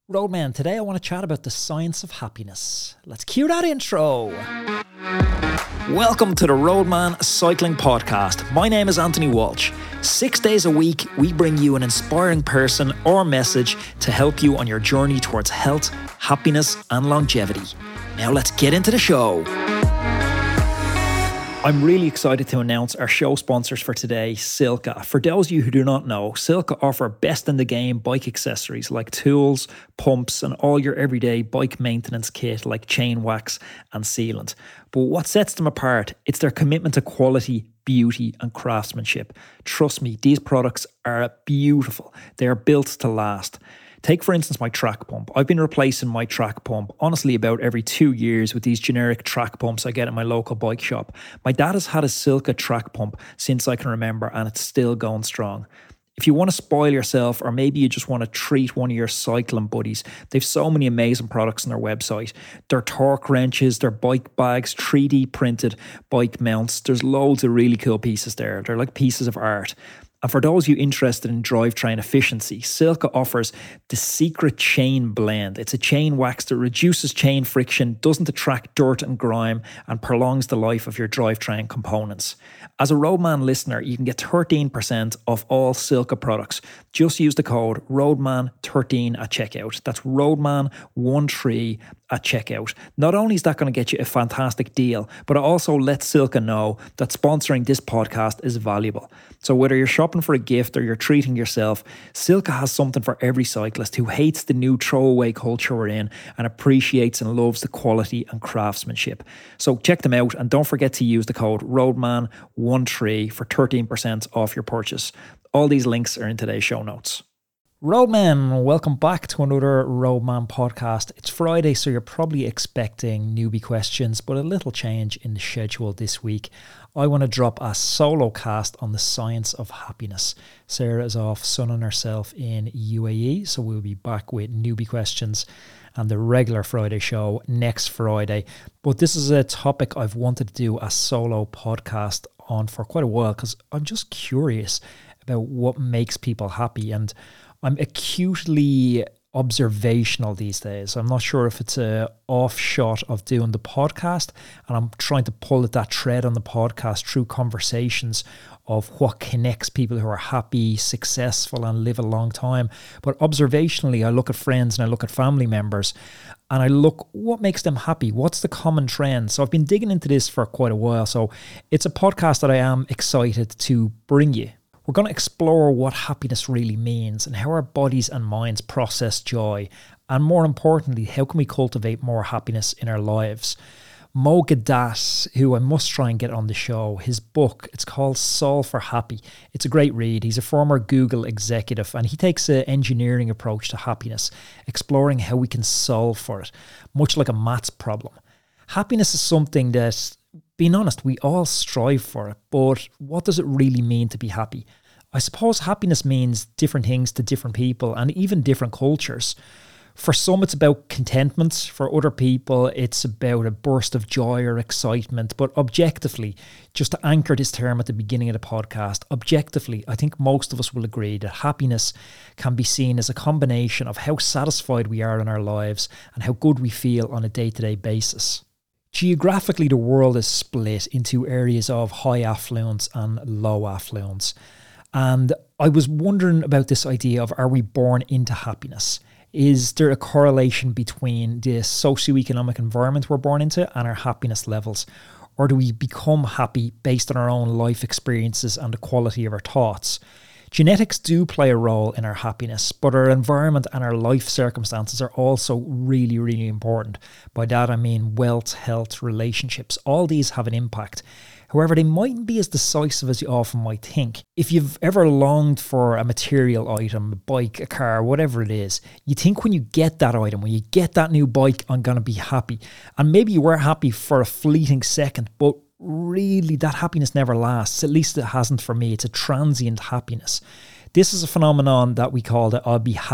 Roadman, today I want to chat about the science of happiness. Let's cue that intro. Welcome to the Roadman Cycling Podcast. My name is Anthony Walsh. 6 days a week, we bring you an inspiring person or message to help you on your journey towards health, happiness, and longevity. Now let's get into the show. I'm really excited to announce our show sponsors for today, Silca. For those of you who do not know, Silca offer best in the game bike accessories like tools, pumps, and all your everyday bike maintenance kit like chain wax and sealant. But what sets them apart, it's their commitment to quality, beauty, and craftsmanship. Trust me, these products are beautiful. They are built to last. Take, for instance, my track pump. I've been replacing my track pump, honestly, about every 2 years with these generic track pumps I get at my local bike shop. My dad has had a Silca track pump since I can remember, and it's still going strong. If you want to spoil yourself, or maybe you just want to treat one of your cycling buddies, they've so many amazing products on their website. Their torque wrenches, their bike bags, 3D printed bike mounts. There's loads of really cool pieces there. They're like pieces of art. And for those of you interested in drivetrain efficiency, Silca offers the Secret Chain Blend. It's a chain wax that reduces chain friction, doesn't attract dirt and grime, and prolongs the life of your drivetrain components. As a Roadman listener, you can get 13% off all Silca products. Just use the code ROADMAN13 at checkout. That's ROADMAN13 at checkout. Not only is that going to get you a fantastic deal, but it also lets Silca know that sponsoring this podcast is valuable. So whether you're shopping for a gift or you're treating yourself, Silca has something for every cyclist who hates the new throwaway culture we're in and appreciates and loves the quality and craftsmanship. So check them out and don't forget to use the code ROADMAN13 for 13% off your purchase. All these links are in today's show notes. Roadman, welcome back to another Roadman podcast. It's Friday, so you're probably expecting newbie questions, but a little change in the schedule this week. I want to drop a solo cast on the science of happiness. Sarah is off sunning herself in UAE, so we'll be back with newbie questions and the regular Friday show next Friday. But this is a topic I've wanted to do a solo podcast on for quite a while because I'm just curious about what makes people happy, and I'm acutely observational these days. I'm not sure if it's a offshot of doing the podcast, and I'm trying to pull at that thread on the podcast through conversations of what connects people who are happy, successful, and live a long time. But observationally, I look at friends and I look at family members, and I look what makes them happy. What's the common trend? So I've been digging into this for quite a while. So it's a podcast that I am excited to bring you. We're going to explore what happiness really means and how our bodies and minds process joy. And more importantly, how can we cultivate more happiness in our lives? Mo Gawdat, who I must try and get on the show, his book, it's called Solve for Happy. It's a great read. He's a former Google executive and he takes an engineering approach to happiness, exploring how we can solve for it, much like a maths problem. Happiness is something that, being honest, we all strive for it, but what does it really mean to be happy? I suppose happiness means different things to different people and even different cultures. For some, it's about contentment. For other people, it's about a burst of joy or excitement. But objectively, just to anchor this term at the beginning of the podcast, objectively, I think most of us will agree that happiness can be seen as a combination of how satisfied we are in our lives and how good we feel on a day-to-day basis. Geographically, the world is split into areas of high affluence and low affluence. And I was wondering about this idea of, are we born into happiness? Is there a correlation between the socioeconomic environment we're born into and our happiness levels? Or do we become happy based on our own life experiences and the quality of our thoughts? Genetics do play a role in our happiness, but our environment and our life circumstances are also really, really important. By that I mean wealth, health, relationships. All these have an impact. However, they mightn't be as decisive as you often might think. If you've ever longed for a material item, a bike, a car, whatever it is, you think when you get that item, when you get that new bike, I'm going to be happy. And maybe you were happy for a fleeting second, but really that happiness never lasts. At least it hasn't for me. It's a transient happiness. This is a phenomenon that we call the I'll be happy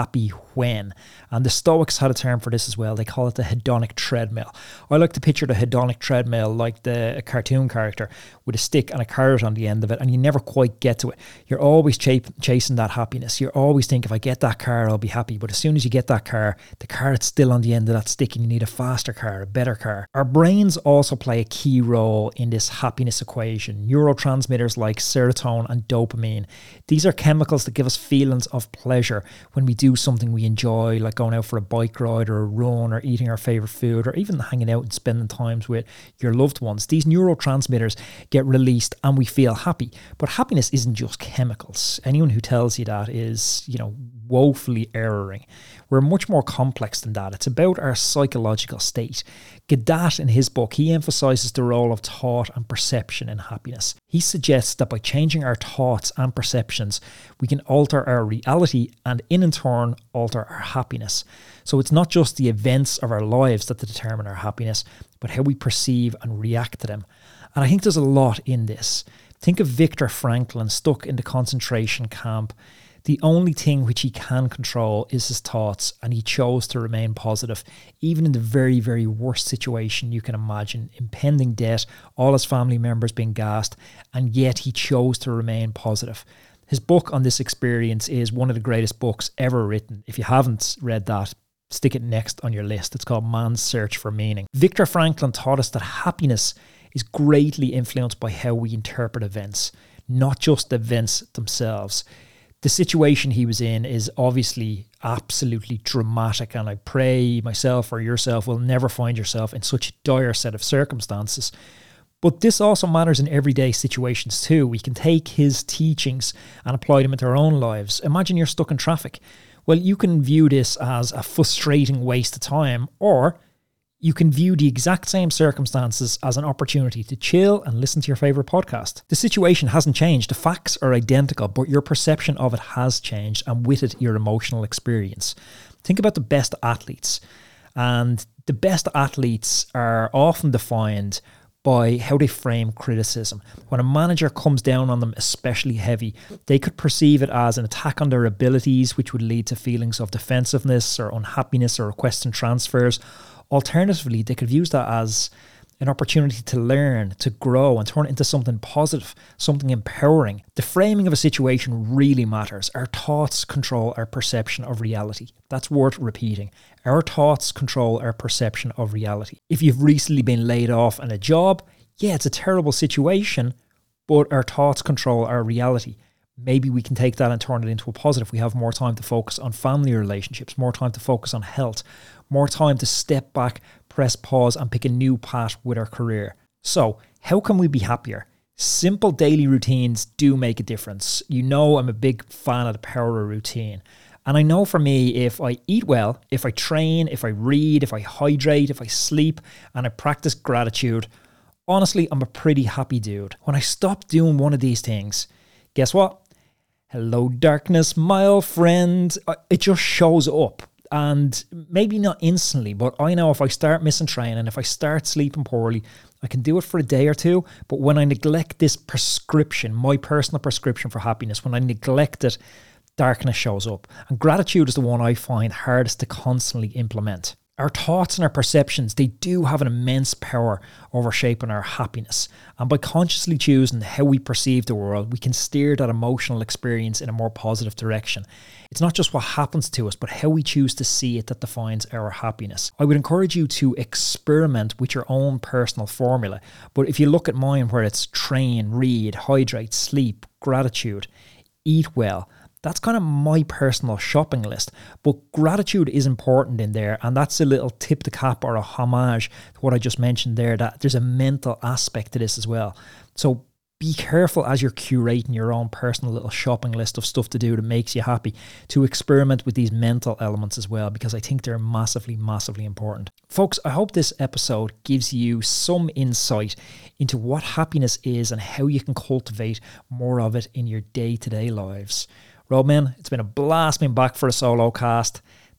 when. And the Stoics had a term for this as well. They call it the hedonic treadmill. I like to picture the hedonic treadmill like a cartoon character with a stick and a carrot on the end of it, and you never quite get to it. You're always chasing that happiness. You're always thinking, if I get that car, I'll be happy. But as soon as you get that car, the carrot's still on the end of that stick and you need a faster car, a better car. Our brains also play a key role in this happiness equation. Neurotransmitters like serotonin and dopamine. These are chemicals that give us feelings of pleasure when we do something we enjoy, like going out for a bike ride or a run or eating our favorite food or even hanging out and spending times with your loved ones. These neurotransmitters get released and we feel happy. But happiness isn't just chemicals. Anyone who tells you that is, woefully erring. We're much more complex than that. It's about our psychological state. Gadat, in his book, he emphasizes the role of thought and perception in happiness. He suggests that by changing our thoughts and perceptions, we can alter our reality and in turn alter our happiness. So it's not just the events of our lives that determine our happiness, but how we perceive and react to them. And I think there's a lot in this. Think of Viktor Frankl stuck in the concentration camp. The only thing which he can control is his thoughts, and he chose to remain positive, even in the very, very worst situation you can imagine. Impending death, all his family members being gassed, and yet he chose to remain positive. His book on this experience is one of the greatest books ever written. If you haven't read that, stick it next on your list. It's called Man's Search for Meaning. Viktor Frankl taught us that happiness is greatly influenced by how we interpret events, not just the events themselves. The situation he was in is obviously absolutely dramatic, and I pray myself or yourself will never find yourself in such a dire set of circumstances. But this also matters in everyday situations too. We can take his teachings and apply them into our own lives. Imagine you're stuck in traffic. Well, you can view this as a frustrating waste of time, or you can view the exact same circumstances as an opportunity to chill and listen to your favourite podcast. The situation hasn't changed. The facts are identical, but your perception of it has changed, and with it, your emotional experience. Think about the best athletes. And the best athletes are often defined by how they frame criticism. When a manager comes down on them especially heavy, they could perceive it as an attack on their abilities, which would lead to feelings of defensiveness or unhappiness or requesting transfers. Alternatively, they could use that as an opportunity to learn, to grow, and turn it into something positive, something empowering. The framing of a situation really matters. Our thoughts control our perception of reality. That's worth repeating. Our thoughts control our perception of reality. If you've recently been laid off in a job, yeah, it's a terrible situation, but our thoughts control our reality. Maybe we can take that and turn it into a positive. We have more time to focus on family relationships, more time to focus on health, more time to step back, press pause, and pick a new path with our career. So, how can we be happier? Simple daily routines do make a difference. You know I'm a big fan of the power of routine. And I know for me, if I eat well, if I train, if I read, if I hydrate, if I sleep, and I practice gratitude, honestly, I'm a pretty happy dude. When I stop doing one of these things, guess what? Hello, darkness, my old friend. It just shows up. And maybe not instantly, but I know if I start missing training, if I start sleeping poorly, I can do it for a day or two. But when I neglect this prescription, my personal prescription for happiness, when I neglect it, darkness shows up. And gratitude is the one I find hardest to constantly implement. Our thoughts and our perceptions, they do have an immense power over shaping our happiness. And by consciously choosing how we perceive the world, we can steer that emotional experience in a more positive direction. It's not just what happens to us, but how we choose to see it that defines our happiness. I would encourage you to experiment with your own personal formula. But if you look at mine, where it's train, read, hydrate, sleep, gratitude, eat well, that's kind of my personal shopping list. But gratitude is important in there, and that's a little tip the cap or a homage to what I just mentioned there, that there's a mental aspect to this as well. So be careful as you're curating your own personal little shopping list of stuff to do that makes you happy, to experiment with these mental elements as well, because I think they're massively, massively important. Folks, I hope this episode gives you some insight into what happiness is and how you can cultivate more of it in your day-to-day lives. Roadman, it's been a blast being back for a solo cast.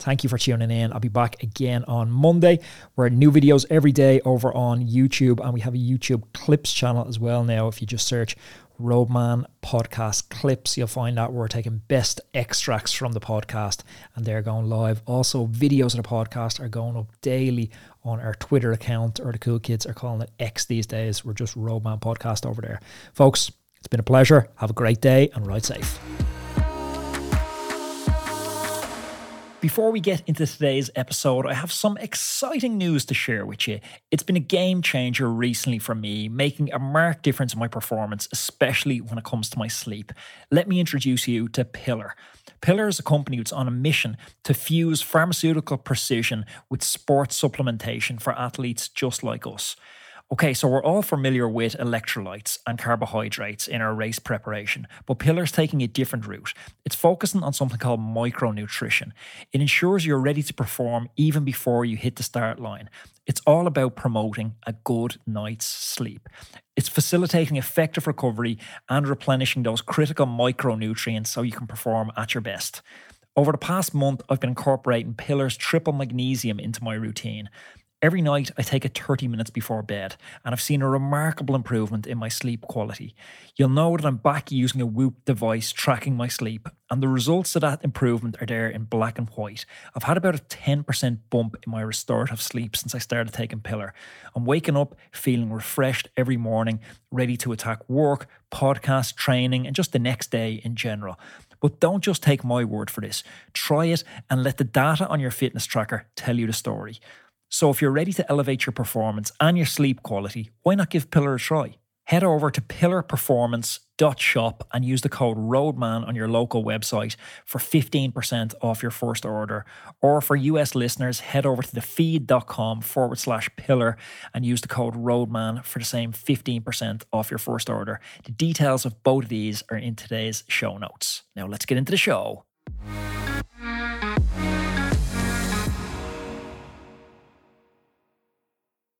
Thank you for tuning in. I'll be back again on Monday. We're new videos every day over on YouTube, and we have a YouTube Clips channel as well now. If you just search Roadman Podcast Clips, you'll find out we're taking best extracts from the podcast and they're going live. Also, videos of the podcast are going up daily on our Twitter account, or the cool kids are calling it X these days. We're just Roadman Podcast over there. Folks, it's been a pleasure. Have a great day and ride safe. Before we get into today's episode, I have some exciting news to share with you. It's been a game changer recently for me, making a marked difference in my performance, especially when it comes to my sleep. Let me introduce you to Pillar. Pillar is a company that's on a mission to fuse pharmaceutical precision with sports supplementation for athletes just like us. Okay, so we're all familiar with electrolytes and carbohydrates in our race preparation, but Pillar's taking a different route. It's focusing on something called micronutrition. It ensures you're ready to perform even before you hit the start line. It's all about promoting a good night's sleep. It's facilitating effective recovery and replenishing those critical micronutrients so you can perform at your best. Over the past month, I've been incorporating Pillar's triple magnesium into my routine. Every night I take it 30 minutes before bed, and I've seen a remarkable improvement in my sleep quality. You'll know that I'm back using a Whoop device tracking my sleep, and the results of that improvement are there in black and white. I've had about a 10% bump in my restorative sleep since I started taking Pillar. I'm waking up feeling refreshed every morning, ready to attack work, podcast, training, and just the next day in general. But don't just take my word for this. Try it and let the data on your fitness tracker tell you the story. So if you're ready to elevate your performance and your sleep quality, why not give Pillar a try? Head over to pillarperformance.shop and use the code ROADMAN on your local website for 15% off your first order. Or for US listeners, head over to thefeed.com/pillar and use the code ROADMAN for the same 15% off your first order. The details of both of these are in today's show notes. Now let's get into the show.